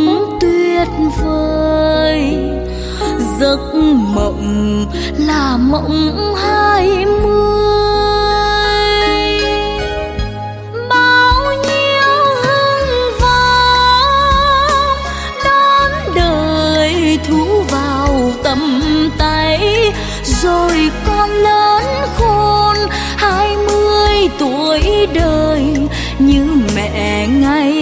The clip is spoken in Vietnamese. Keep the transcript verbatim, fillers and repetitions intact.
tuyệt vời. Giấc mộng là mộng hai mươi, bao nhiêu hương vang đón đời thu vào tầm tay. Rồi con lớn khôn hai mươi tuổi đời, như mẹ ngày